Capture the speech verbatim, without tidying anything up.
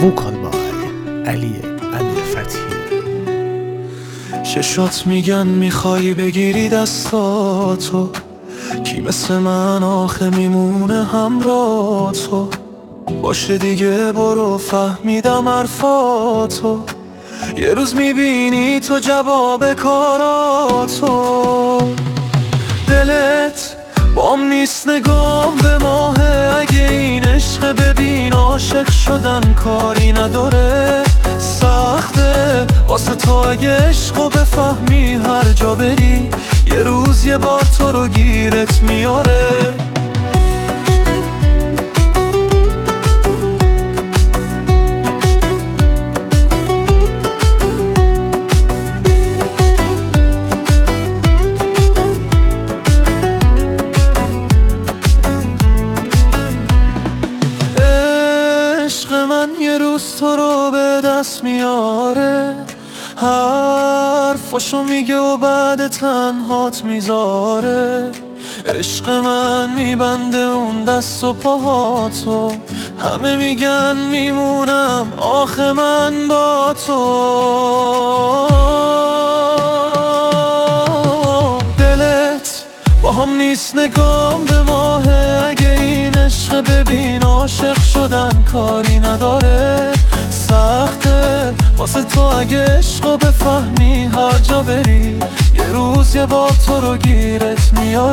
ووکال بای علی امیر فتحی. چشات میگن میخوای بگیری دستاتو، کی مثل من آخه میمونه همراه تو؟ باشه دیگه برو فهمیدم حرفاتو، یه روز میبینی تو جواب کاراتو. دلت بام نیست نگام به ماهه، اگه این عشق ببین عاشق شدن کاری نداره. سخته واسه تو اگه عشقو بفهمی، هر جا بری یه روز یه بار تو رو گیرت میاره. یه روز تو رو به دست میاره، حرفاشو میگه و بعد تنهات میذاره. عشق من میبنده اون دست و پاهاتو، همه میگن میمونم آخه من با تو. دلت با هم نیست نگام به ماهه، اگه این عشق ببین عاشق شدن کاری نداره. سخته واسه تو اگه عشقو بفهمی، هر جا بری یه روز یه بار تو رو گیرت میاره.